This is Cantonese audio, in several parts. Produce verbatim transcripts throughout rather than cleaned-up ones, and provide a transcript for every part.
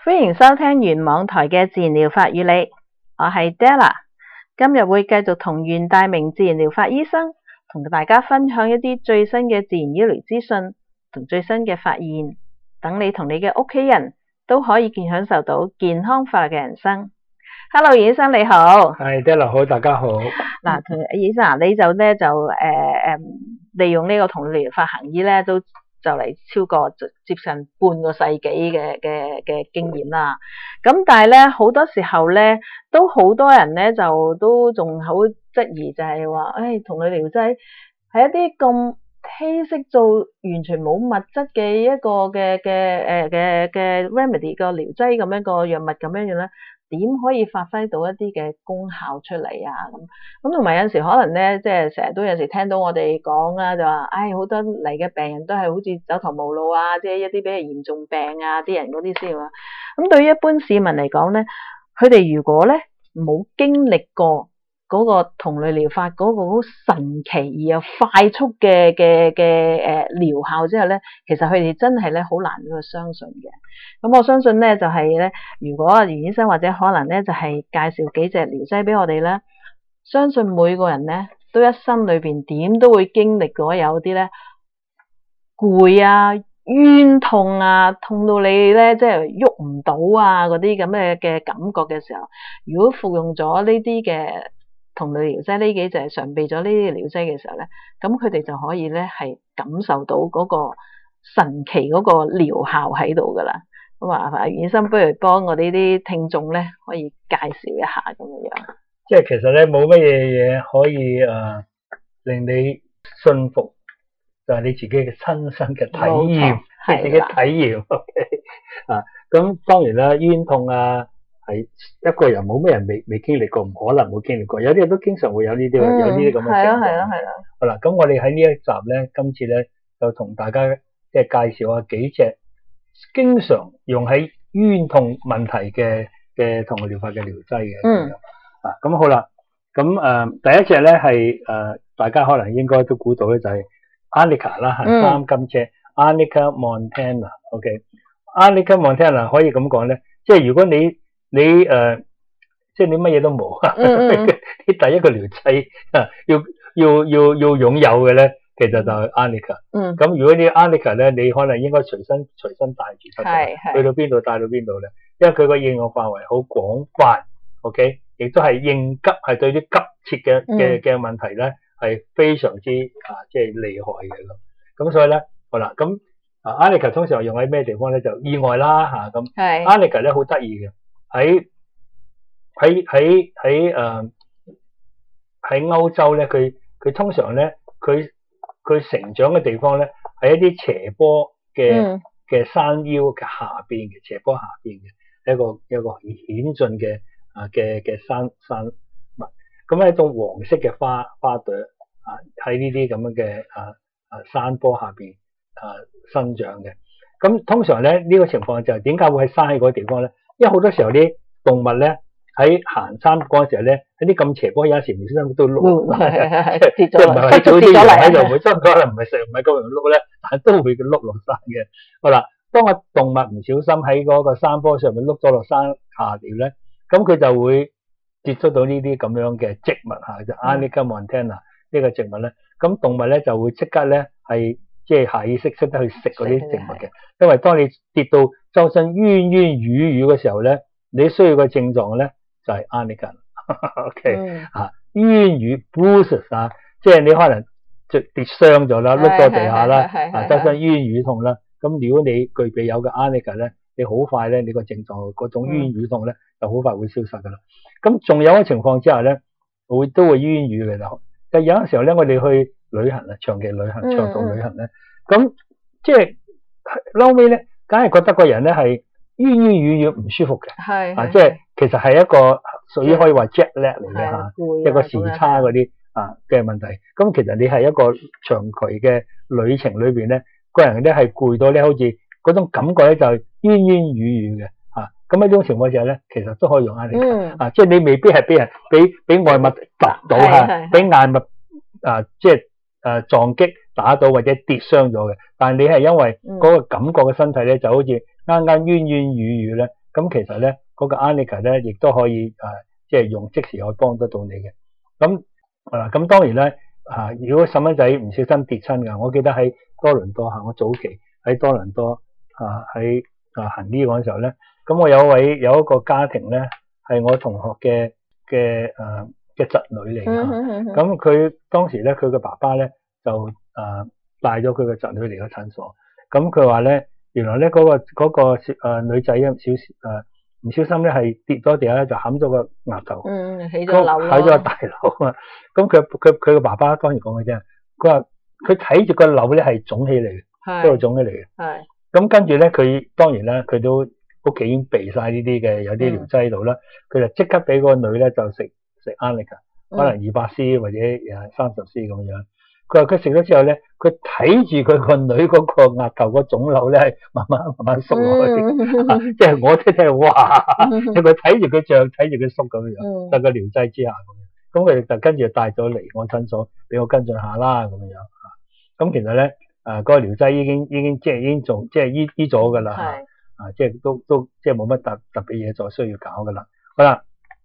歡迎收聽原網台嘅自然療法與你，我係 Della， 今日會繼續同袁大明自然療法醫生同大家分享一啲最新嘅自然醫療資訊同最新嘅發現，等你同你嘅屋企人都可以健享受到健康快樂嘅人生。Hello， 袁醫生你好。 係 Della 好，大家好。 嗱，同醫生啊，你就咧就誒誒、呃、利用呢個同類療法行醫咧都就嚟超過接近半個世紀嘅嘅嘅經驗啦。咁但係咧好多時候咧都好多人咧就都仲好質疑，就係話誒同類療劑係一啲咁稀釋做完全冇物質嘅一個嘅嘅誒嘅嘅 remedy 個療劑咁樣個藥物咁樣樣咧，點可以發揮到一啲嘅功效出嚟啊？咁咁同埋有陣時可能咧，即係成日都有時聽到我哋講啦，就話唉好多嚟嘅病人都係好似走投無路啊，即係一啲比較嚴重病啊，啲人嗰啲先話。咁對於一般市民嚟講咧，佢哋如果咧冇經歷過嗰個同類療法嗰個好神奇而又快速嘅嘅嘅誒療效之後咧，其實佢哋真係咧好難去相信嘅。咁我相信咧就係咧，如果袁醫生或者可能咧就係介紹幾隻療劑俾我哋咧，相信每個人咧都一生裏邊點都會經歷過有啲咧攰啊、冤痛啊、痛到你咧即係喐唔到啊嗰啲咁嘅嘅感覺嘅時候，如果服用咗呢啲嘅同類療劑呢幾隻常備咗呢啲療劑嘅時候咧，咁佢哋就可以咧係感受到嗰個神奇嗰個療效喺度噶啦。咁啊，袁醫生不如幫我哋啲聽眾咧可以介紹一下咁樣樣。 即係其實咧冇乜嘢嘢可以誒、呃、令你信服，就係、是、你自己嘅親身嘅體驗，你自己體驗。OK 啊，咁當然啦，冤痛啊係一個人冇咩人未未經歷過，唔可能冇經歷過。有啲人都經常會有呢啲、嗯、有呢啲咁嘅情況。係啊係啊係啊。好啦，咁我哋喺呢一集咧，今次咧就同大家即係介紹下幾隻經常用喺冤痛問題嘅嘅同類療法嘅療劑嘅。嗯。啊，咁好啦，咁誒、呃、第一隻咧係誒大家可能應該都估到咧，就係 Arnica 啦，係三金車 Arnica Montana。OK。Arnica Montana 可以咁講咧，即係如果你你誒、呃、即係你乜嘢都冇，嗯嗯你第一個療劑啊要要要要擁有嘅咧，其實就係 Arnica。嗯。咁如果你 Arnica 咧，你可能應該隨身隨身帶住得嘅，去到邊度帶到邊度咧，因為佢個應用範圍好廣泛。OK。亦都係應急，係對啲急切嘅嘅嘅問題咧，係非常之啊，即係厲害嘅咯。咁所以咧，好啦，咁啊 Arnica 通常用喺咩地方咧？就意外啦嚇咁。係。Arnica 咧好得意嘅，喺喺喺喺誒喺歐洲咧，佢佢通常咧，佢佢成長嘅地方咧，係一啲斜坡嘅嘅山腰嘅下邊嘅斜坡下邊嘅一個一個險峻嘅。啊嘅嘅山山物，咁係一種黃色嘅花花朵啊，喺呢啲咁樣嘅啊啊山坡下邊啊生長嘅。咁通常咧呢、這個情況就係點解會喺山喺嗰個地方咧？因為好多時候啲動物咧喺行山嗰陣時候咧，喺啲咁斜坡有時唔小心都碌，即係唔係喺早啲人喺度會，即係可能唔係成唔係咁容易碌咧，但係都會碌落山嘅。好啦，當個動物唔小心喺嗰個山坡上面碌咗落山下邊咧。咁佢就會接觸到呢啲咁樣嘅植物嚇，就 Arnica Montana 呢個植物咧，咁動物咧就會即刻咧係即係下意識識得去食嗰啲植物嘅，因為當你跌到周身冤冤瘀瘀嘅時候咧，你需要嘅症狀咧就係 Arnica。OK 嚇，冤瘀 bruises 啊，即係你可能就跌傷咗啦，碌咗地下啦，啊周身冤瘀痛啦，咁如果你具備有嘅 Arnica 咧，你好快咧，你個症狀嗰種冤瘀痛咧，嗯、就好快會消失噶啦。咁仲有嘅情況之下咧，會都會冤瘀嘅就，但有陣時候咧，我哋去旅行啊，長期旅行、長途旅行咧，咁、嗯、即係嬲尾咧，梗係覺得個人咧係冤冤瘀瘀唔舒服嘅，係啊，即係其實係一個屬於可以話 jet lag 嚟嘅嚇，一個時差嗰啲啊嘅問題。咁其實你係一個長期嘅旅程裏邊咧，個人咧係攰到咧，好似嗰種感覺咧就係冤冤瘀瘀嘅嚇，咁喺呢種情況下咧，其實都可以用 Arnica、嗯、啊，即係你未必係俾人俾俾外物揼到嚇，俾硬物啊即係誒撞擊打到或者跌傷咗嘅，但係你係因為嗰個感覺嘅身體咧就好似啱啱冤冤瘀瘀咧， 咁其實咧嗰個 Arnica 咧亦都可以誒，即係用即時可以幫得到你嘅。咁啊，咁當然咧啊，如果細蚊仔唔小心跌親㗎，我記得喺多倫多嚇，我早期喺多倫多啊喺啊行醫嗰陣時候咧，咁我有位有一個家庭咧係我同學嘅嘅誒嘅侄女嚟㗎，咁佢當時咧佢嘅爸爸咧就誒帶咗佢嘅侄女嚟個診所，咁佢話咧原來咧嗰個嗰個誒女仔有少少誒唔小心咧係跌咗地下咧就冚咗個額頭， 嗯，起咗瘤咯， 起咗個大瘤啊！咁佢佢佢個爸爸當然講嘅啫，佢話佢睇住個瘤咧係腫起嚟嘅，都係腫起嚟嘅。係。咁跟住咧，佢當然啦，佢都屋企已經備晒呢啲嘅，有啲療劑喺度啦。佢、嗯、就即刻俾個女咧就食食 Arnica，可能二百 C 或者誒三十 C 咁樣。佢話佢食咗之後咧，佢睇住佢個女嗰個額頭個腫瘤咧係慢慢慢慢縮落去，嗯啊、即係我聽聽哇！佢睇住佢脹，睇住佢縮咁樣，得、嗯、個療劑之下咁樣。咁佢就跟住帶咗嚟我診所，俾我跟進下啦咁樣。咁其實咧，誒、呃、嗰、那個療劑已經已經即係已經做即係醫醫咗㗎啦，啊即係都都即係冇乜特特別嘢再需要搞㗎啦。好啦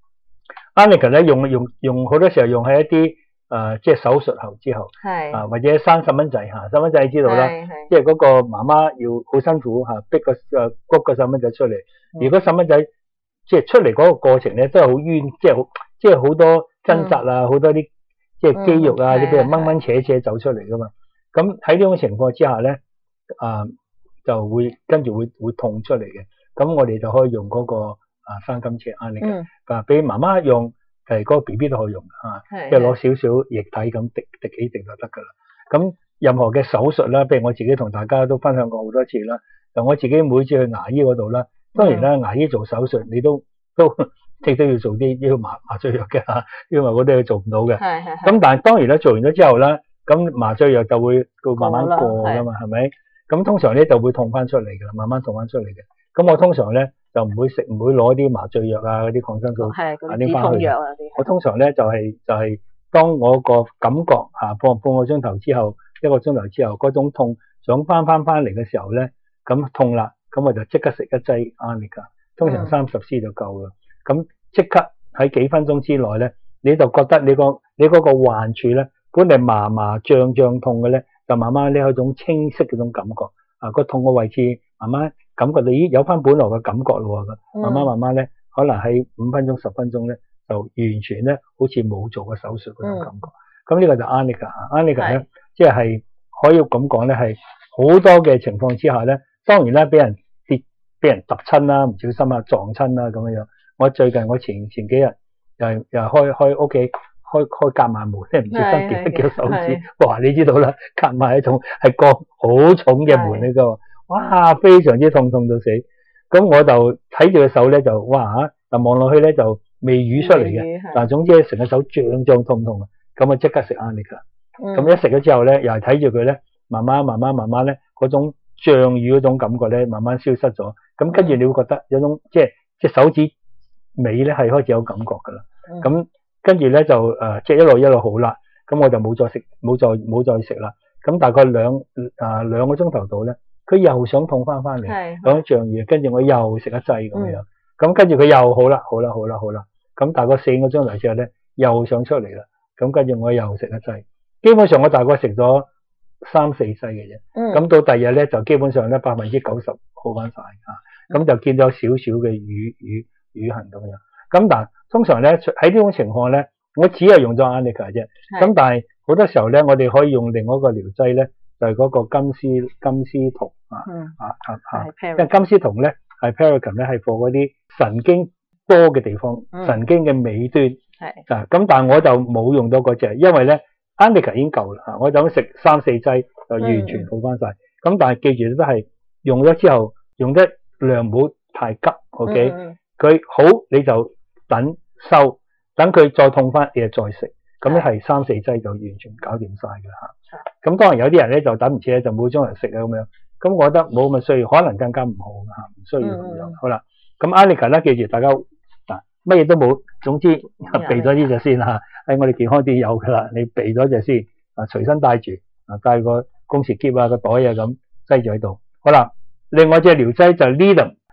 Arnica 咧用用用好多時候用喺一啲誒、呃、即係手術後之後，啊或者生細蚊仔嚇，細蚊仔知道啦，即係嗰個媽媽要好辛苦嚇，逼個誒谷個細蚊仔出嚟。如果細蚊仔即係出嚟嗰個過程咧，都係好冤，即係好即係好多掙扎啊，好、嗯、多啲即係肌肉啊，啲俾人掹掹扯扯走出嚟㗎嘛。咁喺呢種情況之下咧，啊就會跟住會會痛出嚟嘅。咁我哋就可以用嗰、那個啊生金尺 Arnica，啊俾媽媽用，誒嗰個 B B 都可以用啊，即係攞少少液體咁滴滴幾滴就得㗎啦。咁任何嘅手術啦，譬如我自己同大家都分享過好多次啦，就我自己每次去牙醫嗰度啦，當然啦、嗯，牙醫做手術你都都即係都要做啲要麻麻醉藥嘅嚇，因為嗰啲佢做唔到嘅。係係。咁但係當然咧，做完咗之後咧，咁麻醉藥就會會慢慢過㗎嘛，係咪？咁通常咧就會痛翻出嚟㗎啦，慢慢痛翻出嚟嘅。咁我通常咧就唔會食，唔會攞啲麻醉藥啊，嗰啲抗生素啊啲翻去。我通常咧就係、是、就係、是、當我個感覺嚇半半個鐘頭之後，一個鐘頭之後嗰種痛想翻翻翻嚟嘅時候咧，咁痛啦，咁我就即刻食一劑 Arnica，通常三十 C 就夠㗎。咁、嗯、即刻喺幾分鐘之內咧，你就覺得你個你嗰個患處咧，本嚟麻麻脹脹痛嘅咧，就慢慢呢有一種清晰嗰種感覺。啊，個痛嘅位置慢慢感覺到咦有翻本來嘅感覺咯喎，慢慢慢慢咧，可能喺五分鐘十分鐘咧，就完全咧好似冇做過手術嗰種感覺。咁、嗯、呢個就 Arnica，Arnica 咧，即係可以咁講咧，係好多嘅情況之下咧，當然啦，俾人跌、俾人揼親啦，唔小心啊撞親啦咁樣樣。我最近我前前幾日又又開開屋企開開夾萬門，即係唔小心跌一腳手指，哇！你知道啦，夾萬係重係個好重嘅門嚟㗎，哇！非常之痛痛到死。咁我就睇住個手咧就哇嚇，但望落去咧就未淤出嚟嘅，但係總之成個手脹脹痛痛啊，咁啊即刻食 Arnica。咁、嗯、一食咗之後咧，又係睇住佢咧，慢慢慢慢慢慢咧，嗰種脹淤嗰種感覺咧，慢慢消失咗。咁跟住你會覺得有種即係即係手指尾咧係開始有感覺㗎啦。咁跟住咧就誒即係一路一路好啦。咁我就冇再食冇再冇再食啦。咁大概兩誒、呃、兩個鐘頭度咧，佢又想痛翻翻嚟，講脹淤，跟住我又食一劑咁樣。咁跟住佢又好啦，好啦，好啦，好啦。咁大概四個鐘頭之後咧，又想出嚟啦。咁跟住我又食一劑。基本上我大概食咗三四劑嘅啫。咁、嗯、到第二日咧就基本上咧百分之九十好翻晒嚇。咁、嗯、就見到少少嘅瘀瘀瘀痕咁樣。咁但係通常咧喺呢種情況咧，我只係用咗 Arnica 啫。咁但係好多時候咧，我哋可以用另外一個療劑咧，就係、是、嗰個金絲金絲酮啊、嗯、啊啊啊！因為金絲酮咧係 Paraquat 咧係 for 嗰啲神經多嘅地方，嗯、神經嘅尾端。係啊，咁但係我就冇用到嗰隻，因為咧 Arnica 已經夠啦嚇，我就咁食三四劑就完全好翻晒。咁、嗯、但係記住都係用咗之後用得量唔好太急 ，OK？佢、嗯、好你就等收，等佢再痛翻你就再食，咁咧係三四劑就完全搞掂晒㗎嚇。咁當然有啲人咧就等唔切就冇將人食啊咁樣，咁我覺得冇咁嘅需要，可能更加唔好嚇，唔需要咁樣。嗯、好啦，咁 Arnica 咧記住大家。乜嘢都冇，總之避咗呢隻先嚇。喺我哋健康啲有㗎啦，你避咗隻先啊，隨身帶住啊，帶個公事篋啊、個袋啊咁擠住喺度。好啦，另外隻療劑就係 Lidenum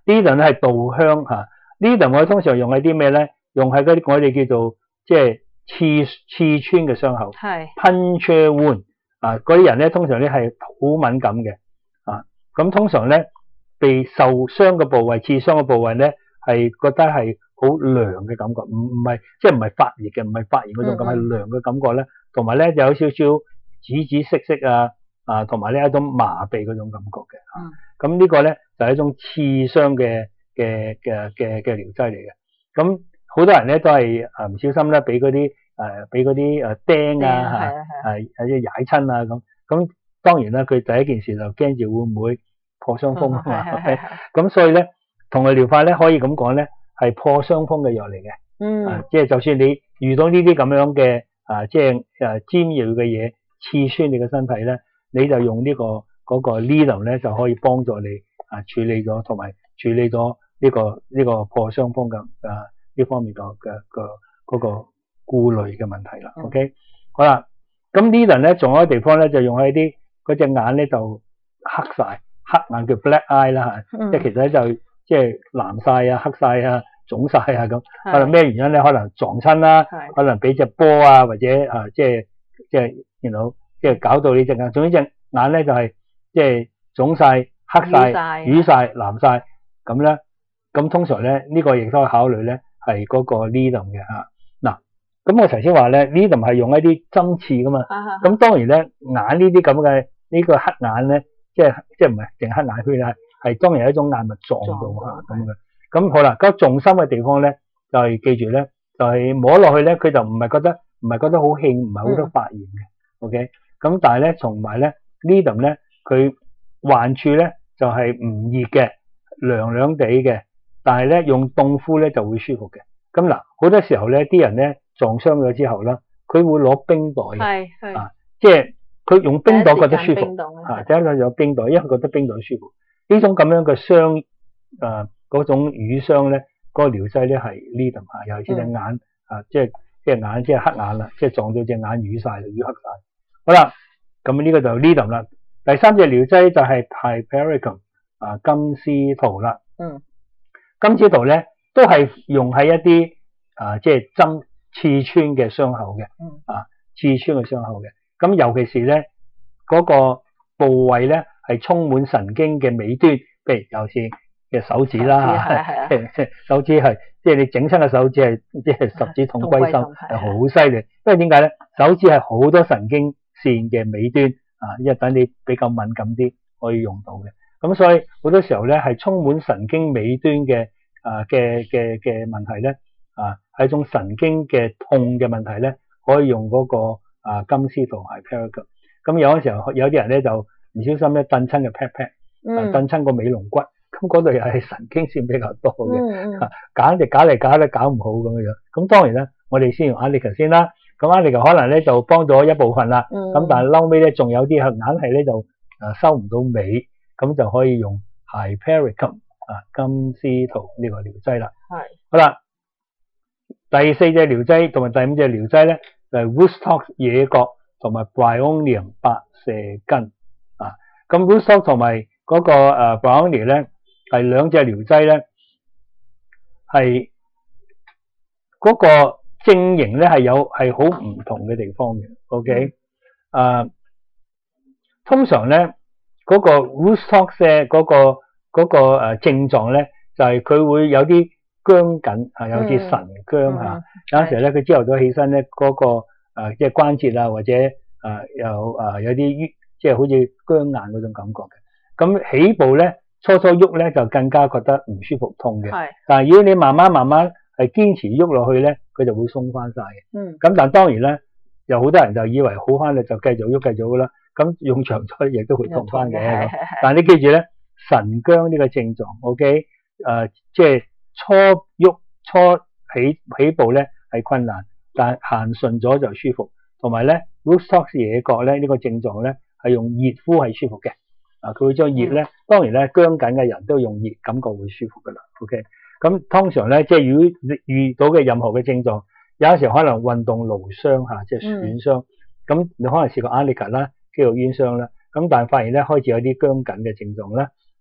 Ledum 咧係稻香嚇 ，Ledum 我哋通常用喺啲咩咧？用喺嗰啲我哋叫做即係刺刺穿嘅傷口， 係 puncture wound 啊，嗰啲人咧通常咧係好敏感嘅啊，咁通常咧被受傷嘅部位、刺傷嘅部位咧係覺得係好涼嘅感覺，唔唔係即係唔係發熱嘅，唔係發炎嗰種咁，係涼嘅感覺咧，同埋咧有少少紫紫色色啊啊，同埋呢一種麻痹嗰種感覺嘅啊，咁呢個咧就係一種刺傷嘅嘅嘅嘅嘅療劑嚟嘅，咁好多人咧都係誒唔小心咧俾嗰啲誒俾嗰啲誒釘啊嚇係係即踩親啊咁，咁當然啦，佢第一件事就驚住會唔會破傷風啊嘛，咁所以咧同類療法咧可以咁講咧係破傷風嘅藥嚟嘅，嗯，啊、即係就算你遇到呢啲咁樣嘅啊即係誒尖銳嘅嘢刺穿你嘅身體咧，你就用、這個那個、呢個嗰個 Ledum 咧就可以幫助你啊處理咗同埋處理咗呢、這個呢、這個破傷風嘅啊呢方面嘅嘅嘅嗰個顧慮嘅問題啦。嗯、OK， 好啦，咁 Ledum 咧仲有一個地方咧就用喺啲嗰隻眼咧就黑晒，黑眼叫 black eye 啦嚇，即係其實咧就即係藍晒啊、黑晒啊、腫晒啊咁，可能咩原因咧？可能撞親啦，可能俾隻波啊或者啊即係即係見到即係搞到你隻眼，總之隻眼咧就係即係腫晒、黑晒、瘀晒、藍晒咁咧。咁通常咧呢、這個亦都可以考慮咧係嗰個 Ledum 嘅嚇。嗱，咁我頭先話咧 Ledum 係用一啲針刺噶嘛，咁、啊、當然咧眼呢啲咁嘅呢個黑眼咧，即係即係唔係淨黑眼圈啦，係當然係一種眼物撞到嚇咁嘅。咁好啦，咁重心嘅地方咧就係、是、記住咧，就係、是、摸落去咧，佢就唔係覺得唔係覺得好興，唔係好多發炎嘅。嗯、OK，咁但係咧，同埋咧 Ledum 咧，佢患處咧就係、是、唔熱嘅，涼涼地嘅。但係咧用凍敷咧就會舒服嘅。咁嗱，好多時候咧啲人咧撞傷咗之後啦，佢會攞冰袋嘅，係啊，即係佢用冰袋覺得舒服，啊，第一個有冰袋，因為佢覺得冰袋舒服。呢種咁樣嘅傷誒嗰種瘀傷咧，嗰、那個療劑咧係 Ledum 啊，尤其是隻眼、嗯、啊，即係即係眼即係黑眼啦，即係撞到隻眼瘀晒，瘀黑晒。好啦，咁呢個就 Ledum 啦。第三隻療劑就係 Piperacum 啊，金絲桃啦。嗯。金絲桃咧都係用喺一啲啊即係針刺穿嘅傷口嘅，啊刺穿嘅傷口嘅。咁尤其是咧嗰、那個部位咧係充滿神經嘅尾端，譬如尤其是嘅手指啦嚇，即係手指係即係你整親嘅手指係即係十指同歸心，係好犀利。因為點解咧？手指係好多神經線嘅尾端啊，因為等你比較敏感啲可以用到嘅。咁所以好多時候咧係充滿神經尾端嘅啊嘅嘅嘅問題咧啊係一種神經嘅痛嘅問題咧，可以用嗰個啊金絲桃係 Piperacum。咁有陣時候有啲人咧就唔小心咧蹬親個 pat pat，啊蹬親個尾龍骨，咁嗰度又係神經線比較多嘅，嗯嗯、簡直搞嚟搞咧搞唔好咁樣樣。咁當然咧，我哋先用 Arnica 先啦。咁 Arnica 可能咧就幫咗一部分啦，咁、嗯、但係嬲尾咧仲有啲係硬係咧就啊收唔到尾。咁就可以用 Piperacum 啊金絲桃呢個療劑啦。係。好啦，第四隻療劑同埋第五隻療劑咧就係、是、Woodstock 野葛同埋 Bryonia 白蛇根啊。咁 Woodstock 同埋嗰個誒 Bryonia 咧係兩隻療劑咧係嗰個症型咧係有係好唔同嘅地方嘅。OK，啊，通常咧。嗰個 Woodstock 嘅嗰個嗰個誒症狀咧，就係佢會有啲僵緊啊，有啲神僵嚇。有陣時咧，佢朝頭早起身咧，嗰個誒即係關節啊，或者誒有誒有啲即係好似僵硬嗰種感覺嘅。咁起步咧，初初喐咧就更加覺得唔舒服痛嘅。係。但係如果你慢慢慢慢係堅持喐落去咧，佢就會鬆翻晒嘅。嗯。咁但係當然咧，有好多人就以為好翻啦，就繼續喐繼續㗎啦。咁用長咗亦都會痛翻嘅，但係你記住咧，神僵呢個症狀 ，OK，誒、呃，即係初喐初起起步咧係困難，但係行順咗就舒服。同埋咧 ，Woodstock 野葛咧呢、這個症狀咧係用熱敷係舒服嘅，啊，佢會將熱咧，當然咧僵緊嘅人都用熱，感覺會舒服噶啦 ，OK。咁通常咧，即係如果遇到嘅任何嘅症狀，有陣時可能運動勞傷嚇，即係損傷，咁、嗯、你可能試過 Arnica 啦。肌肉瘀傷啦，咁但係發現咧開始有啲僵緊嘅症狀啦，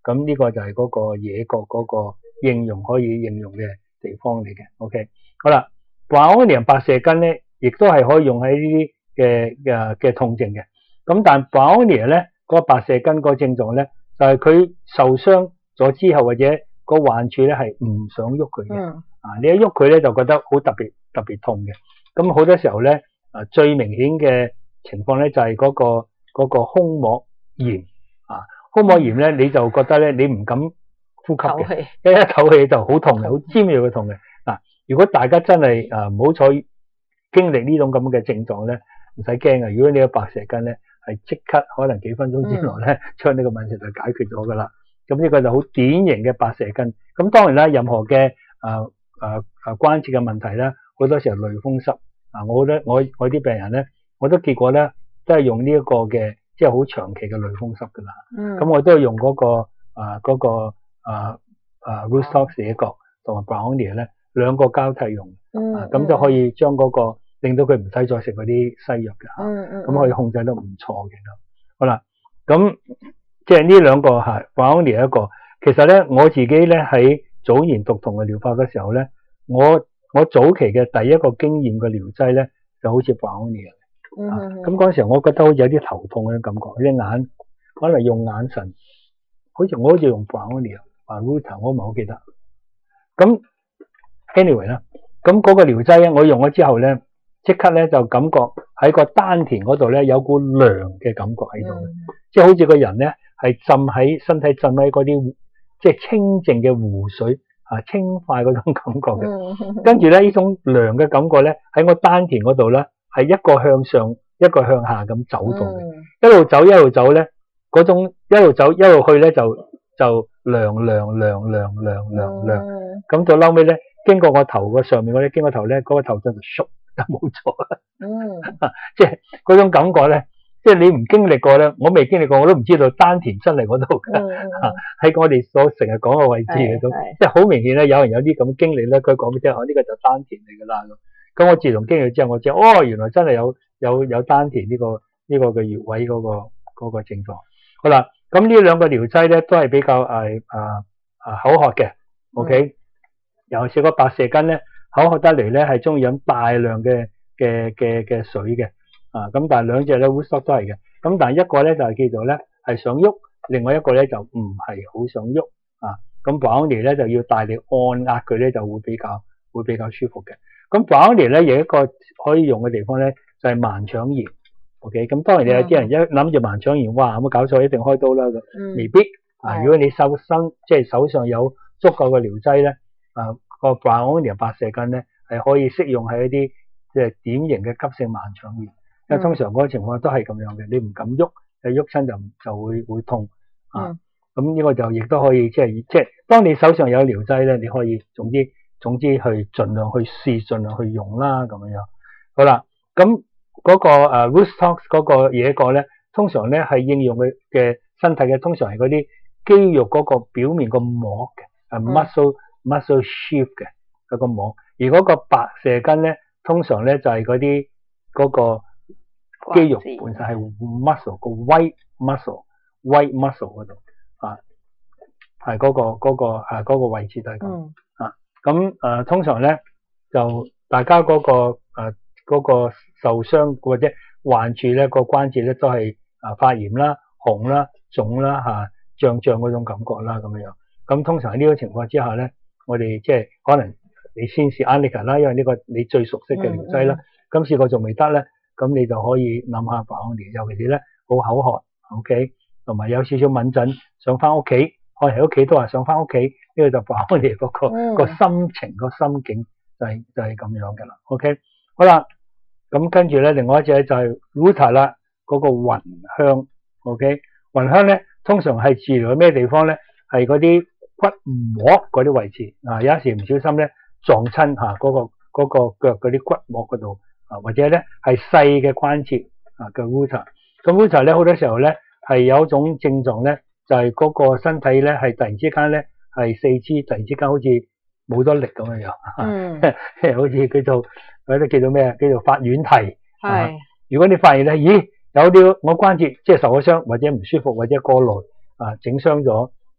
咁呢個就係嗰個野角嗰個應用可以應用嘅地方嚟嘅。OK， 好啦 Brownian 白蛇根咧，亦都係可以用喺呢啲嘅嘅嘅痛症嘅。咁但 Brownian 咧，嗰個白蛇根個症狀咧，就係佢受傷咗之後或者個患處咧係唔想喐佢嘅。 嗯。 啊，你一喐佢咧就覺得好特別特別痛嘅。咁好多時候咧，啊最明顯嘅情況咧就係嗰個嗰個胸膜炎啊，胸膜炎咧你就覺得咧你唔敢呼吸嘅，一一唞氣就好痛嘅，好尖銳嘅痛嘅。嗱，如果大家真係啊唔好彩經歷呢種咁嘅症狀咧，唔使驚啊！如果你有白蛇根咧，係即刻可能幾分鐘之內咧，將呢個問題就解決咗噶啦。咁呢個就好典型嘅白蛇根。咁當然啦，任何嘅啊啊啊關節嘅問題咧，好多時候類風濕啊，我覺得我我啲病人咧，我都結果咧都係用呢一個嘅，即係好長期嘅類風濕噶啦。嗯。咁我都係用嗰個啊嗰個啊啊 Rootstock 野角同埋 Brownia 咧兩個交替用。嗯。啊，咁就可以將嗰個令到佢唔使再食嗰啲西藥嘅嚇。嗯嗯。咁可以控制得唔錯嘅。好啦，咁即係呢兩個係 Brownia 一個。其實咧我自己咧喺早年讀同嘅療法嘅時候咧，我我早期嘅第一個經驗嘅療劑咧就好似 Brownia。嗯。啊，咁嗰陣時候我覺得好似有啲頭痛嘅感覺，啲眼可能用眼神，好似我好似用 Brownia 啊 Ruta 我唔係好記得。咁 anyway 啦，咁嗰個療劑咧，我用咗之後咧，即刻咧就感覺喺個丹田嗰度咧有股涼嘅感覺喺度，嗯、即係好似個人咧係浸喺身體浸喺嗰啲即係清淨嘅湖水啊，清快嗰種感覺嘅。嗯、跟住咧呢種涼嘅感覺咧喺我丹田嗰度咧係一個向上一個向下咁走動嘅，嗯、一路走一路走咧嗰種一路走一路去咧就就涼涼涼涼涼涼涼，咁到嬲尾咧經過我頭個上面嗰啲經過頭咧嗰個頭真係縮就冇咗啦。嗯，即係嗰種感覺咧，即係你唔經歷過咧，我未經歷過我都唔知道丹田真係嗰度嘅，喺我哋所成日講嘅位置嘅咁，即係好明顯咧，有人有啲咁經歷咧，佢講俾你聽，哦呢個就丹田嚟噶啦咁。咁我自從經歷之後，我知哦原來真係有有有丹田呢個呢個嘅穴位嗰個嗰個症狀。好啦，咁呢兩個療劑咧都係比較誒啊啊口渴嘅 ，OK，尤其是個白蛇根咧口渴得嚟咧係中意飲大量嘅嘅嘅嘅水嘅，啊咁但係兩隻咧 Rootstock 都係嘅，咁但係一個咧就係叫做咧係想喐，另外一個咧就唔係好想喐啊，咁 Brownia 咧就要大力按壓佢咧就會比較會比較舒服嘅。咁 Brownia 咧有一個可以用嘅地方咧就係盲腸炎 ，OK， 咁當然你有啲人一諗住盲腸炎，哇有冇搞錯一定開刀啦咁，嗯、未必啊，如果你手身即係手上有足夠嘅療劑咧，啊個 Brownia 白蛇根咧係可以適用喺一啲即係典型嘅急性盲腸炎，因為通常嗰個情況都係咁樣嘅，你唔敢喐，你喐親就就會會痛啊，咁呢、嗯、個就亦都可以即係即係當你手上有療劑咧，你可以總之。總之去盡量去試，盡量去用啦咁樣。好啦，咁嗰個誒 Rootstock 嗰個野角咧，通常咧係應用嘅嘅身體嘅，通常係嗰啲肌肉嗰個表面個膜嘅，誒 muscle muscle sheath 嘅嗰個膜。而嗰個白蛇根咧，通常咧就係嗰啲嗰個肌肉本身係 muscle 個 white muscle white muscle 嗰度啊，係嗰個嗰個誒嗰個位置就係咁。嗯咁誒、呃、通常咧就大家嗰、那個誒嗰、呃那個受傷或者患處咧個關節咧都係誒發炎啦、紅啦、腫啦嚇、脹脹嗰種感覺啦咁樣。咁通常喺呢種情況之下咧，我哋即係可能你先試 Arnica 啦，因為呢個你最熟悉嘅療劑啦。咁、嗯嗯、試過仲未得咧，咁你就可以諗下 Brownia，尤其是咧好口渴 ，OK， 同埋有少少敏疹，想翻屋企。我喺屋企都話想翻屋企，呢個就 Brownia 嗰個、嗯、個心情、個心境就係、是、就係、是、咁樣嘅啦。OK， 好啦，咁跟住咧，另外一隻就係 Ruta 啦，嗰、那個芸香。OK， 芸香咧通常係治療喺咩地方咧？係嗰啲骨膜嗰啲位置啊，有時唔小心咧撞親嚇嗰個嗰、那個腳嗰啲骨膜嗰度啊，或者咧係細嘅關節啊嘅 Ruta。咁 Ruta 咧好多時候咧係有一種症狀咧。就係嗰個身體咧，係突然之間咧，係四肢突然之間好似冇咗力咁樣樣，嗯，好似叫做嗰啲叫做咩啊？叫做發軟蹄。係。如果你發現咧，咦，有啲我關節即係受咗傷，或者唔舒服，或者過勞啊，整傷咗，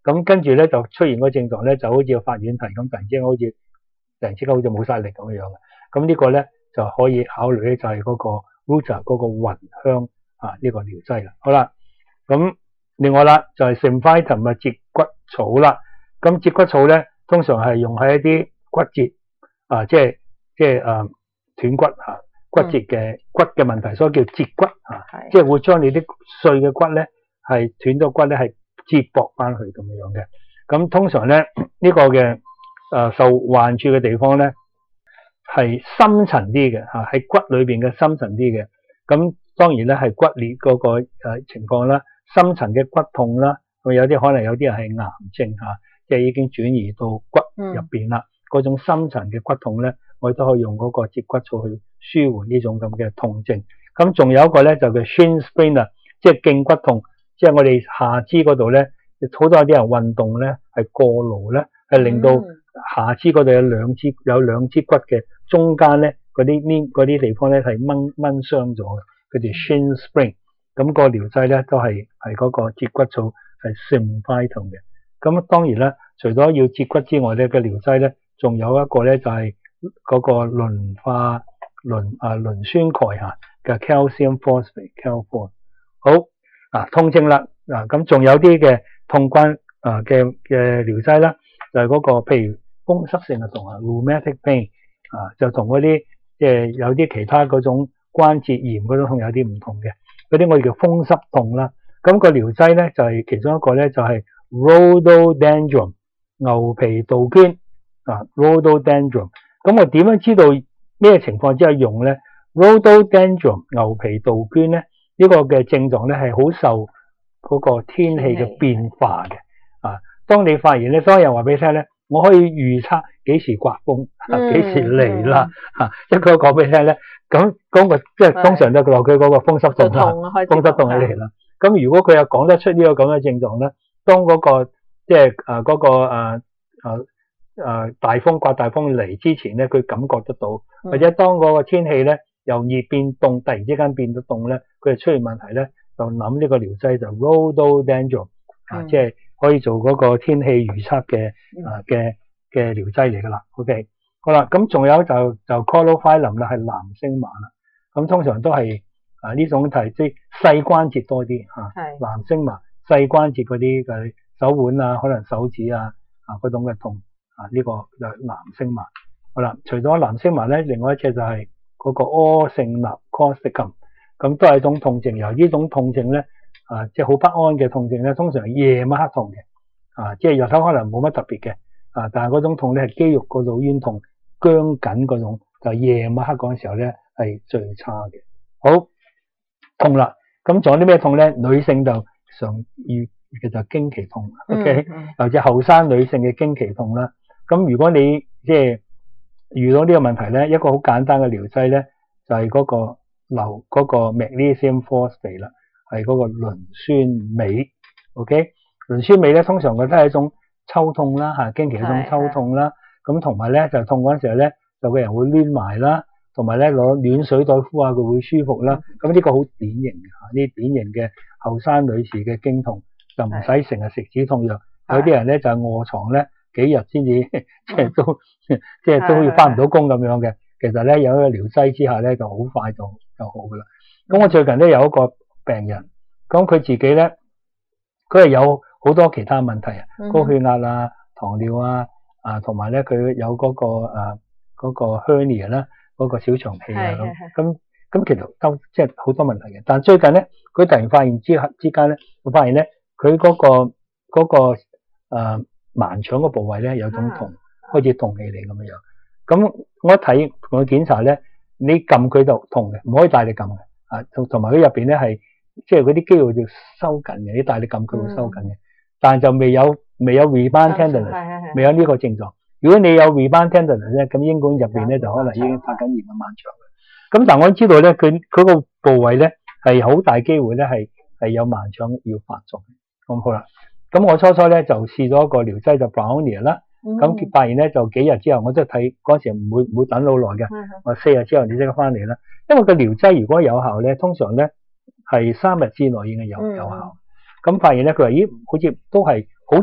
咁跟住咧就出現個症狀咧，就好似發軟蹄咁，突然之間好似突然之間好似冇晒力咁樣嘅。咁呢個咧就可以考慮咧，就係嗰個 Ruta 嗰個雲香啊呢個療劑啦。好啦，咁另外啦就係 Symphytum 嘅節骨草啦。咁節骨草咧通常係用喺一啲骨折啊，即係即係誒斷骨嚇骨折嘅骨嘅問題，所以叫節骨嚇，即係會將你啲碎嘅骨咧係斷咗骨咧係接駁翻去咁樣嘅。咁通常咧呢個嘅誒受患處嘅地方咧係深層啲嘅嚇，喺骨裏邊嘅深層啲嘅。咁當然咧係骨裂嗰個誒情況啦，深層嘅骨痛啦，咁有啲可能有啲人係癌症嚇，即係已經轉移到骨入邊啦。嗰種深層嘅骨痛咧，我哋都可以用嗰個節骨草去舒緩呢種咁嘅痛症。咁仲有一個咧就叫 shin splint 啊，即係脛骨痛，即係我哋下肢嗰度咧，好多啲人運動咧係過勞咧，係令到下肢嗰度有兩支有兩支骨嘅中間咧嗰啲呢嗰啲地方咧係掹掹傷咗嘅，佢哋 shin splint。咁個療劑咧都係係嗰個節骨草係 Symphytum 嘅。咁當然啦，除咗要節骨之外咧嘅療劑咧，仲有一個咧就係嗰個磷化磷啊磷酸鈣嚇嘅 calcium phosphate calphosphate。好啊，痛症啦嗱，咁仲有啲嘅痛關啊嘅嘅療劑啦，就係嗰個譬如風濕性嘅痛啊 rheumatic pain 啊，就同嗰啲即係有啲其他嗰種關節炎嗰種痛有啲唔同嘅，嗰啲我哋叫風濕痛啦。咁個療劑咧就係其中一個咧就係 rhododendron 牛皮杜鵑啊 rhododendron。咁我點樣知道咩情況之下用咧 rhododendron 牛皮杜鵑咧？呢個嘅症狀咧係好受嗰個天氣嘅變化嘅啊。當你發現咧，當有人話俾你聽咧，我可以預測幾時刮風啊，幾時嚟啦嚇，一個講俾你聽咧，咁嗰個即係通常都落佢嗰個風濕痛啦，風濕痛嚟啦。咁如果佢又講得出呢個咁嘅症狀咧，當嗰個即係誒嗰個誒誒誒大風刮大風嚟之前咧，佢感覺得到，或者當嗰個天氣咧由熱變凍，突然之間變得凍咧，佢就出現問題咧，就諗呢個療劑就 rhododendron 啊，即係可以做嗰個天氣預測嘅啊嘅嘅療劑嚟噶啦。OK， 好啦，咁仲有就就 Chlorphylum 啦，係藍星麻啦。咁通常都係啊呢種係即係細關節多啲嚇，藍星麻細關節嗰啲嘅手腕啊，可能手指啊啊嗰種嘅痛啊，呢個就藍星麻。好啦，除咗藍星麻咧，另外一隻就係嗰個柯聖納 Causticum， 咁都係一種痛症。由呢種痛症咧啊，即係好不安嘅痛症咧，通常係夜晚黑痛嘅啊，即係日頭可能冇乜特別嘅啊，但係嗰種痛咧係肌肉嗰度冤痛僵緊嗰種，就夜晚黑嗰陣時候咧係最差嘅。好痛啦，咁仲有啲咩痛咧？女性就常遇嘅就經期痛 ，OK， 或者後生女性嘅經期痛啦。咁如果你即係遇到呢個問題咧，一個好簡單嘅療劑咧，就係、是、嗰個硫嗰、那個 magnesium phosphate 啦，係嗰個磷酸鎂 ，OK， 磷酸鎂咧通常佢都係一種抽痛啦，嚇經期一種抽痛啦。咁同埋咧就痛嗰陣時候咧，就個人會攣埋啦。同埋咧攞暖水袋敷下佢會舒服啦，咁呢個好典型嘅嚇，呢典型嘅後生女士嘅經痛就唔使成日食止痛藥，有啲人咧就臥床咧幾日先至即係都即係都好似翻唔到工咁樣嘅，其實咧有一個療劑之下咧就好快就就好噶啦。咁我最近咧有一個病人，咁佢自己咧佢係有好多其他問題啊，高血壓啊、糖尿啊啊，同埋咧佢有嗰、嗰個誒嗰、啊嗰個 hernia 啦。嗰個小腸氣啊，咁咁其實都即係好多問題嘅。但係最近咧，佢突然發現之之間咧，我發現咧，佢嗰、嗰個嗰、嗰個誒、呃、盲腸個部位咧有種痛，開始痛起嚟咁樣樣。咁我一睇同佢檢查咧，你撳佢就痛嘅，唔可以大力撳嘅。啊，同同埋佢入邊咧係即係嗰啲肌肉就收緊嘅，你大力撳佢會收緊嘅。但係就未有未有 rebound tenderness， 未有呢個症狀。如果你有 rebound tenderness 咧，咁應該入邊咧就可能已經發緊炎嘅盲腸嘅。咁但係我知道咧，佢佢個部位咧係好大機會咧係係有盲腸要發作。咁好啦，咁我初初咧就試咗一個療劑就 Brownia 啦。咁發現咧就幾日之後，我即係睇嗰陣時唔會唔會等好耐嘅。我四日之後你即刻翻嚟啦。因為個療劑如果有效咧，通常咧係三日之內已經有有效。咁發現咧佢話咦，好似都係好啲。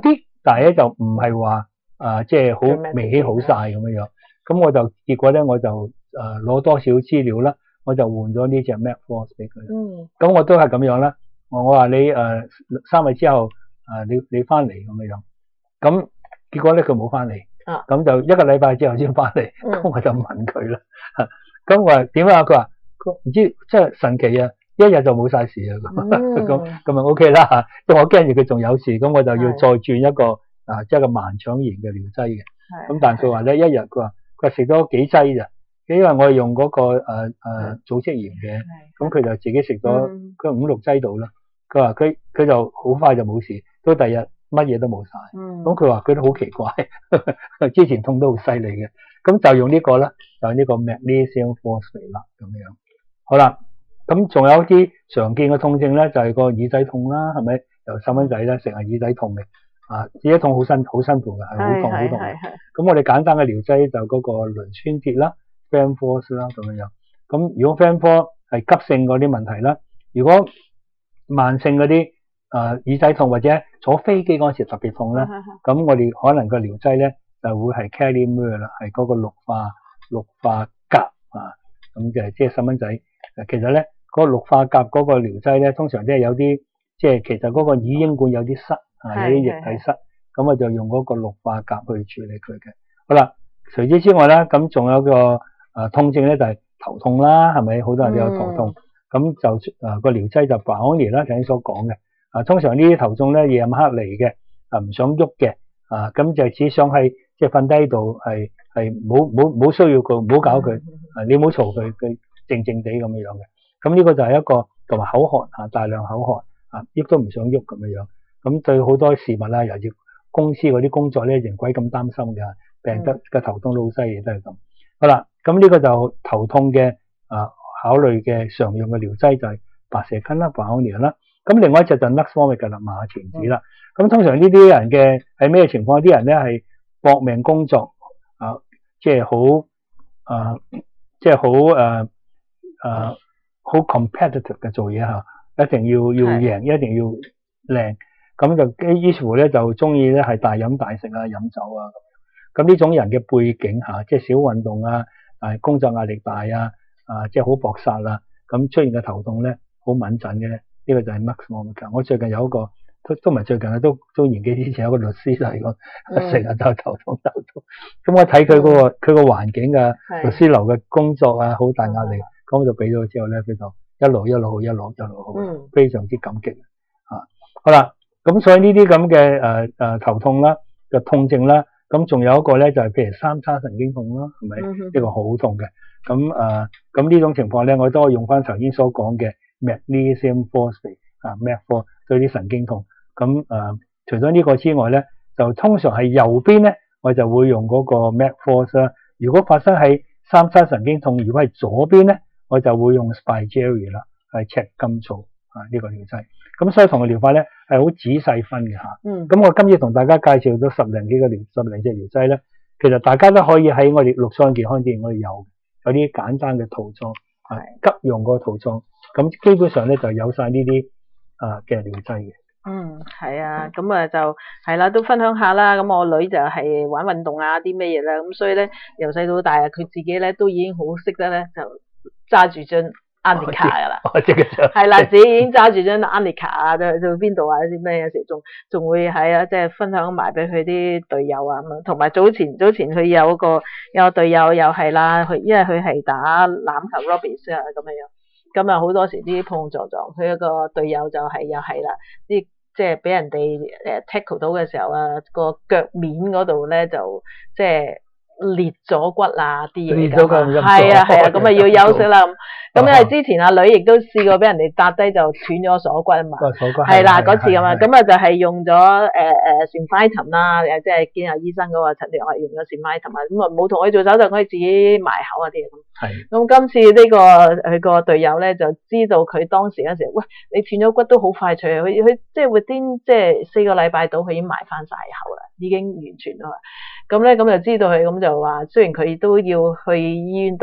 但係咧就唔係話啊即係好未起好晒咁樣樣。咁我就結果咧我就誒攞、呃、多少資料啦，我就換咗呢隻 MacForce 俾佢。嗯。咁我都係咁樣啦。我我話你誒、呃、三日之後誒、呃、你你翻嚟咁樣樣。咁結果咧佢冇翻嚟。啊。咁就一個禮拜之後先翻嚟。咁、嗯、我就問佢啦。咁我話點啊？佢話唔知真係神奇啊！一日就冇晒事啊！咁咁咁咪 OK 啦嚇。因為我驚住佢仲有事，咁我就要再轉一個啊即係個盲腸炎嘅療劑嘅。咁但係佢話咧一日佢話。佢食咗幾劑咋？因為我係用嗰、那個誒誒、呃呃、組織炎嘅，咁佢就自己食咗佢五六劑到啦。佢話佢佢就好快就冇事，到第二日乜嘢都冇晒。咁佢話佢都好奇怪，之前痛都好犀利嘅。咁就用呢個啦，就呢個 Magnesium Phosphate 啦，咁樣。好啦，咁仲有啲常見嘅痛症咧，就係、是、個耳仔痛啦，係咪？由細蚊仔咧成日耳仔痛嘅。啊，耳仔痛好辛好辛苦嘅，係好痛好痛嘅。咁我哋簡單嘅療劑就嗰個磷酸鐵啦 Fenforce 啦咁樣樣。咁如果 Fenforce 係急性嗰啲問題啦，如果慢性嗰啲誒耳仔痛或者坐飛機嗰陣時特別痛咧，咁我哋可能個療劑咧就會係 Calimere 啦，係嗰個氯化氯化鉀啊。咁就係即係細蚊仔。其實咧嗰、嗰個氯化鉀嗰個療劑咧，通常即係有啲即係其實嗰個耳咽管有啲塞。啊！有啲液體塞，咁我就用嗰個氯化鉀去處理佢嘅。好啦，除此之外咧，咁仲有個誒、呃、痛症咧，就係、是、頭痛啦，係咪？好多人都有頭痛，咁、嗯、就誒、呃那個療劑就 Brownie 啦，頭先所講嘅。啊，通常呢啲頭痛咧夜晚黑嚟嘅，啊唔想喐嘅，啊咁就只想係即係瞓低度，係係冇冇冇需要佢，唔好搞佢，啊你唔好嘈佢，佢靜靜地咁樣樣嘅。咁呢個就係一個同埋口渴啊，大量口渴啊，喐都唔想喐咁樣樣。咁對好多事物啦，尤其公司嗰啲工作咧，人鬼咁擔心㗎，病得個頭痛都好犀利，都係咁。好啦，咁呢個就頭痛嘅啊考慮嘅常用嘅療劑就係白蛇根啦、Brownie啦。咁另外一隻就 Nux vomica 啦、馬錢子啦。咁通常呢啲人嘅係咩情況？啲人咧係搏命工作啊，即係好啊，即係好誒誒好 competitive 嘅做嘢嚇，一定要要贏，一定要靚。咁就於是乎咧，就中意咧係大飲大食啊、飲酒啊咁。咁呢種人嘅背景嚇，即係少運動啊，誒工作壓力大啊，啊即係好搏殺啦。咁出現嘅頭痛咧，好敏陣嘅咧，呢個就係 Nux vomica。我最近有一個都都唔係最近啦，都都年幾之前有個律師嚟講，成日都頭痛頭痛。咁我睇佢嗰個佢個環境啊，律師樓嘅工作啊，好大壓力。咁我就俾咗之後咧，佢就一路一路好，一路一路好，非常之感激啊。好啦。咁所以呢啲咁嘅誒誒頭痛啦嘅痛症啦，咁仲有一個咧就係譬如三叉神經痛啦，係咪？呢、嗯、個好痛嘅。咁誒咁呢種情況咧，我都可以用翻頭先所講嘅 Magnesium Phosphate 啊 Mac 對啲神經痛。咁誒、呃、除咗呢個之外咧，就通常係右邊咧，我就會用嗰個 Mac Force 啦。如果發生喺三叉神經痛，如果係左邊咧，我就會用 Spigerry 啦，係赤甘草啊呢、這個療劑。咁所以同嘅療法咧係好仔細分嘅嚇。嗯。咁我今次同大家介紹咗十零幾個療十零隻療劑咧，其實大家都可以喺我哋陸上健康店我哋有有啲簡單嘅套裝，係急用個套裝。咁基本上咧就有晒呢啲啊嘅療劑嘅。 嗯，係啊，咁啊就係啦，都分享下啦。咁我女就係玩運動啊啲咩嘢啦，咁所以咧由細到大啊，佢自己咧都已經好識得咧就揸住樽Anika 噶啦，係啦，自己已經揸住張 Anika 啊，去到邊度啊啲咩，有時仲仲會係啊，即係分享埋俾佢啲隊友啊咁樣，同埋早前早前佢有個有個隊友又係啦，佢因為佢係打欖球 Robbies 啊咁樣樣，咁啊好多時啲碰碰撞撞，佢一個隊友就係又係啦，啲即係俾人哋誒 tackle 到嘅時候啊，個腳面嗰度咧就即係裂咗骨啊啲嘢咁，係啊係啊，咁啊要休息啦。咁因為之前阿女亦都試過俾人哋搭低就斷咗鎖骨啊嘛，係啦嗰次咁啊，咁啊就係用咗誒誒 Synvitamin 啦，誒即係見阿醫生嗰個陳列我係用咗 Synvitamin 啊，咁啊冇同佢做手術，可以自己埋口啊啲嘢咁。係。咁今次呢個佢個隊友咧就知道佢當時嗰時，喂你斷咗骨都好快脆啊，佢佢即係 within 即係四個禮拜到，佢已經埋翻晒口啦，已經完全啦。咁咧咁就知道佢咁就話，雖然佢都要去醫院度。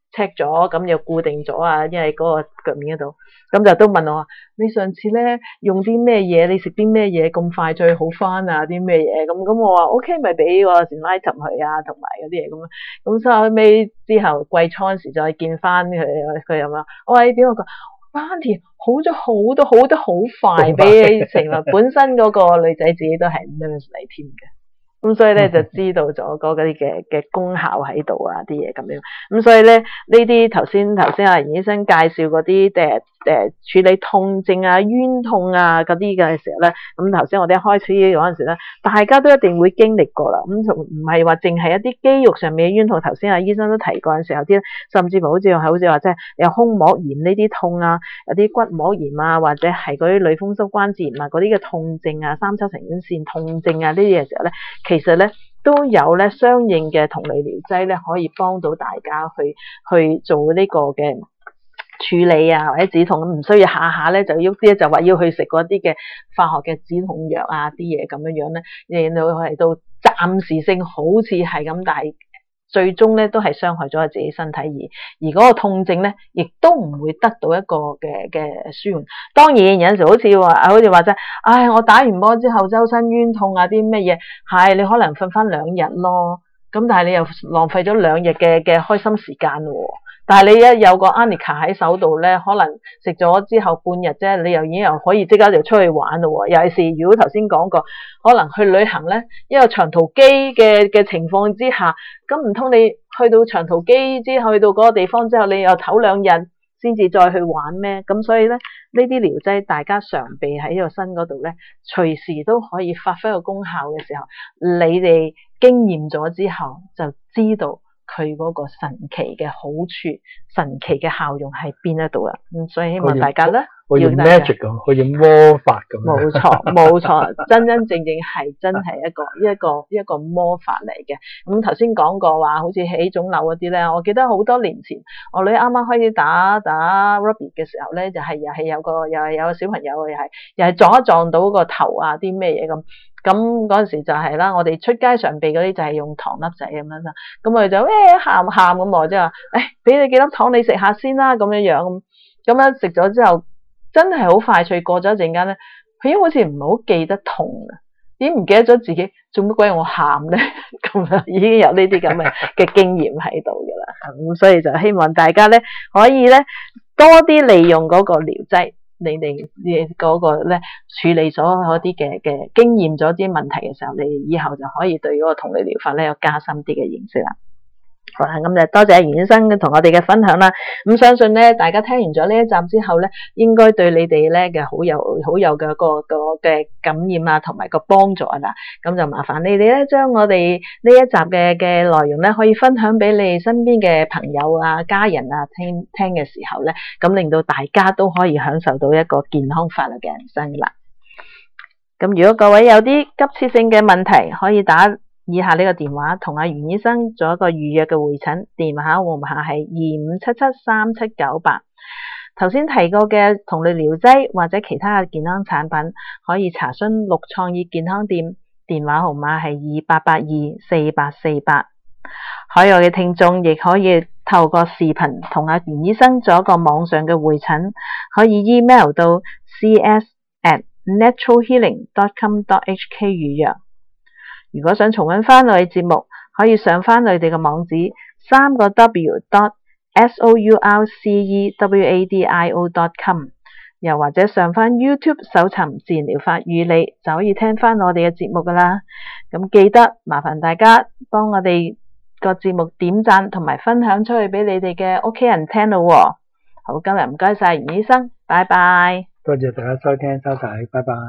check 咗，咁又固定咗啊，因為嗰個腳面嗰度，咁就都問我，你上次咧用啲咩嘢？你食啲咩嘢咁快最好翻啊？啲咩嘢？咁咁我話 OK， 咪俾個 Enlighten 佢啊，同埋嗰啲嘢咁樣。咁所以後尾之後季初嗰時再見翻佢，佢又話：我話你點？我講 Auntie 好咗好多好多好快，比起成日本身嗰個女仔自己都係 nurse 嚟添嘅。咁所以咧就知道咗嗰啲嘅嘅功效喺度啊，啲嘢咁樣。咁所以咧呢啲頭先頭先阿袁醫生介紹嗰啲誒誒處理痛症啊、冤痛啊嗰啲嘅時候咧，咁頭先我哋一開始嗰陣時咧，大家都一定會經歷過啦。咁就唔係話淨係一啲肌肉上面嘅冤痛。頭先阿醫生都提過嘅時候，啲甚至乎好似好似話即係有胸膜炎呢啲痛啊，有啲骨膜炎啊，或者係嗰啲類風濕關節炎啊嗰啲嘅痛症啊、三叉神經線痛症啊呢啲嘅時候咧。其實咧都有咧相應嘅同類療劑咧，可以幫到大家去去做呢個嘅處理啊，或者止痛，唔需要下下咧就喐啲就話要去食嗰啲嘅化學嘅止痛藥啊啲嘢咁樣樣咧，令到係到暫時性好似係咁，但係最終咧都係傷害咗自己身體，而而嗰個痛症咧，亦都唔會得到一個嘅嘅舒緩。當然有陣時好似話，好似話啫，唉，我打完波之後周身冤痛啊，啲咩嘢係你可能瞓翻兩日咯，咁但係你又浪費咗兩日嘅嘅開心時間喎。但係你一有個 Anika 喺手度咧，可能食咗之後半日啫，你又已經又可以即刻就出去玩咯。尤其是如果頭先講過，可能去旅行咧，一個長途機嘅嘅情況之下，咁唔通你去到長途機之後去到嗰個地方之後，你又唞兩日先至再去玩咩？咁所以咧，呢啲療劑大家常備喺個身嗰度咧，隨時都可以發揮個功效嘅時候，你哋經驗咗之後就知道佢嗰個神奇嘅好處、神奇嘅效用喺邊一度啊！咁所以希望大家咧， 好似 magic 咁，好似魔法咁。 冇錯，冇錯，真真正正係真係一個一個一個魔法嚟嘅。咁頭先講過話，好似起腫瘤嗰啲咧，我記得好多年前，我女啱啱開始打打 rugby 嘅時候咧，就係又係有個又係有個小朋友，又係又係撞一撞到個頭啊，啲咩嘢咁。咁嗰陣時就係啦，我哋出街常備嗰啲就係用糖粒仔咁樣啦。咁佢就誒喊喊咁我即係話，誒俾你幾粒糖你食下先啦，咁樣樣咁。咁樣食咗之後，真係好快脆。過咗一陣間咧，佢已經好似唔係好記得痛啊，已經唔記得咗自己做乜鬼我喊咧，咁樣已經有呢啲咁嘅嘅經驗喺度噶啦。咁所以就希望大家咧可以咧多啲利用嗰個療劑。你哋嗰個咧處理咗嗰啲嘅嘅經驗咗啲問題嘅時候，你以後就可以對嗰個同類療法咧有加深啲嘅認識啦。好啦，咁就多謝袁醫生同我哋嘅分享啦。咁相信咧，大家聽完咗呢一集之後咧，應該對你哋咧嘅好有好有嘅個個嘅感染啊，同埋個幫助啊啦。咁就麻煩你哋咧，將我哋呢一集嘅嘅內容咧，可以分享俾你身邊嘅朋友啊、家人啊聽聽嘅時候咧，咁令到大家都可以享受到一個健康快樂嘅人生啦。咁如果各位有啲急切性嘅問題，可以打以下呢個電話同阿袁醫生做一個預約嘅會診，電話號碼係二五七七三七九八。頭先提過嘅同類療劑或者其他嘅健康產品，可以查詢六創意健康店，電話號碼係二八八二四八四八。海外嘅聽眾亦可以透過視頻同阿袁醫生做一個網上嘅會診，可以 email 到 c s at natural healing dot com dot h k 預約。如果想重溫翻我哋節目，可以上翻我哋嘅網址三個 w dot s o u r c e w a d i o dot com， 又或者上翻 YouTube 搜尋自然療法與你，就可以聽翻我哋嘅節目噶啦。咁記得麻煩大家幫我哋個節目點讚同埋分享出去俾你哋嘅屋企人聽咯。好，今日唔該晒袁醫生，拜拜。 多謝大家收聽收睇，拜拜。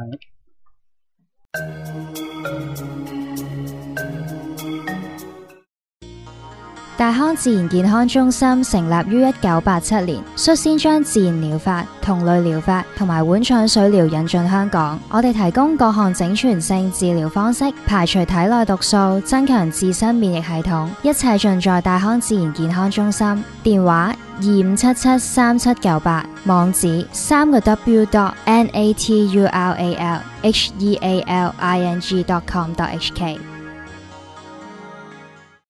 大康自然健康中心成立於一九八七年，率先將自然療法、同類療法同埋碗腸水療引進香港。我哋提供各項整全性治療方式，排除體內毒素，增強自身免疫系統，一切盡在大康自然健康中心。電話二五七七三七九八，網址三個 w dot n a t u r a l h e a l i n g dot com dot h k。